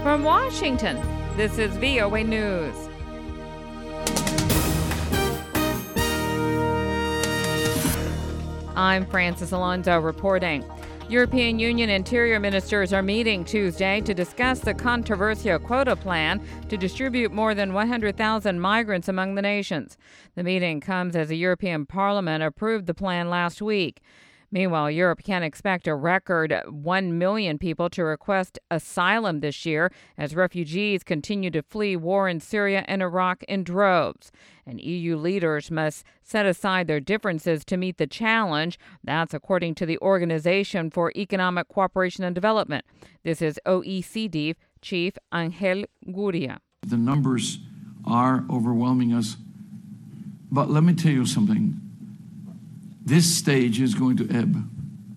From Washington, this is VOA News. I'm Francis Alonso reporting. European Union interior ministers are meeting Tuesday to discuss the controversial quota plan to distribute more than 100,000 migrants among the nations. The meeting comes as the European Parliament approved the plan last week. Meanwhile, Europe can expect a record 1 million people to request asylum this year as refugees continue to flee war in Syria and Iraq in droves. And EU leaders must set aside their differences to meet the challenge. That's according to the Organization for Economic Cooperation and Development. This is OECD Chief Angel Gurria. The numbers are overwhelming us. But let me tell you something. This stage is going to ebb.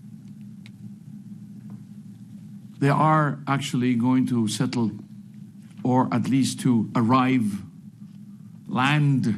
They are actually going to settle, or at least to arrive, land,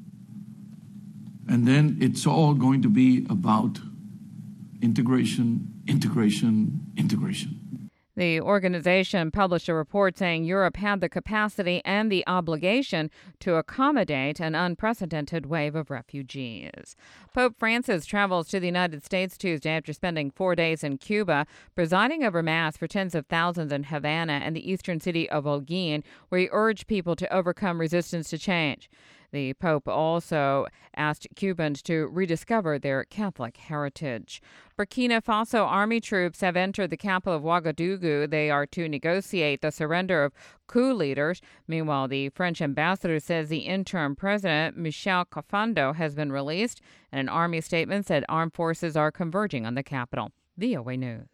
and then it's all going to be about integration, integration, integration. The organization published a report saying Europe had the capacity and the obligation to accommodate an unprecedented wave of refugees. Pope Francis travels to the United States Tuesday after spending 4 days in Cuba, presiding over Mass for tens of thousands in Havana and the eastern city of Holguin, where he urged people to overcome resistance to change. The Pope also asked Cubans to rediscover their Catholic heritage. Burkina Faso army troops have entered the capital of Ouagadougou. They are to negotiate the surrender of coup leaders. Meanwhile, the French ambassador says the interim president, Michel Kafando, has been released, and an army statement said armed forces are converging on the capital. VOA News.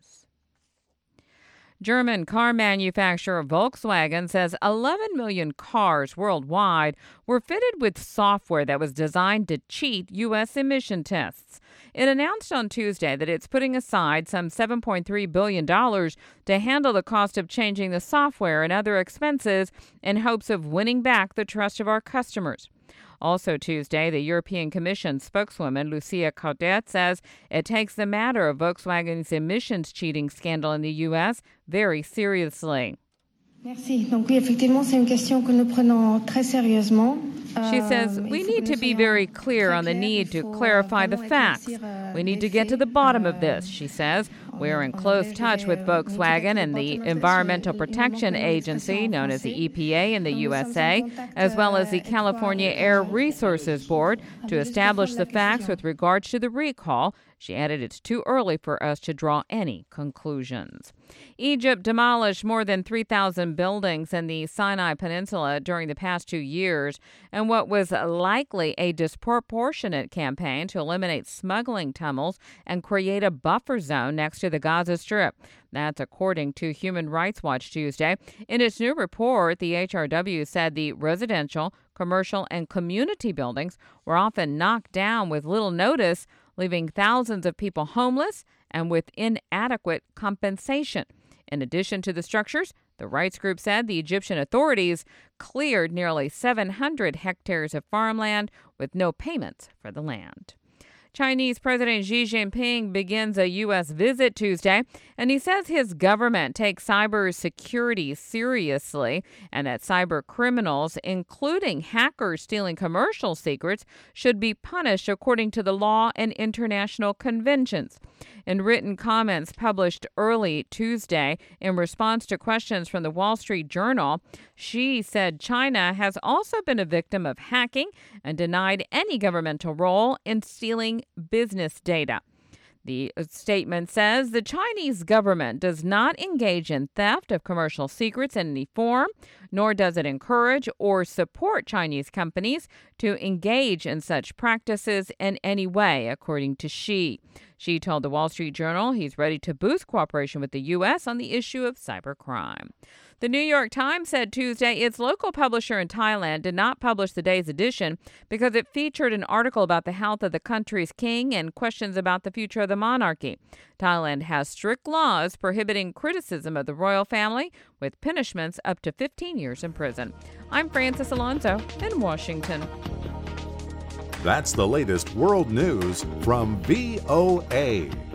German car manufacturer Volkswagen says 11 million cars worldwide were fitted with software that was designed to cheat U.S. emission tests. It announced on Tuesday that it's putting aside some $7.3 billion to handle the cost of changing the software and other expenses in hopes of winning back the trust of our customers. Also Tuesday, the European Commission spokeswoman Lucia Caudet says it takes the matter of Volkswagen's emissions cheating scandal in the U.S. very seriously. Merci. Donc oui, effectivement, c'est une question que nous prenons très sérieusement. She says, we need to be very clear on the need to clarify the facts. We need to get to the bottom of this, she says. We're in close touch with Volkswagen and the Environmental Protection Agency, known as the EPA in the USA, as well as the California Air Resources Board, to establish the facts with regards to the recall. She added it's too early for us to draw any conclusions. Egypt demolished more than 3,000 buildings in the Sinai Peninsula during the past 2 years, and what was likely a disproportionate campaign to eliminate smuggling tunnels and create a buffer zone next to the Gaza Strip. That's according to Human Rights Watch Tuesday. In its new report, the HRW said the residential, commercial, and community buildings were often knocked down with little notice, leaving thousands of people homeless and with inadequate compensation. In addition to the structures, the rights group said the Egyptian authorities cleared nearly 700 hectares of farmland with no payments for the land. Chinese President Xi Jinping begins a U.S. visit Tuesday, and he says his government takes cybersecurity seriously and that cyber criminals, including hackers stealing commercial secrets, should be punished according to the law and international conventions. In written comments published early Tuesday in response to questions from the Wall Street Journal, Xi said China has also been a victim of hacking and denied any governmental role in stealing business data. The statement says the Chinese government does not engage in theft of commercial secrets in any form, nor does it encourage or support Chinese companies to engage in such practices in any way, according to Xi. Xi told the Wall Street Journal he's ready to boost cooperation with the U.S. on the issue of cybercrime. The New York Times said Tuesday its local publisher in Thailand did not publish the day's edition because it featured an article about the health of the country's king and questions about the future of the monarchy. Thailand has strict laws prohibiting criticism of the royal family, with punishments up to 15 years in prison. I'm Francis Alonso in Washington. That's the latest world news from VOA.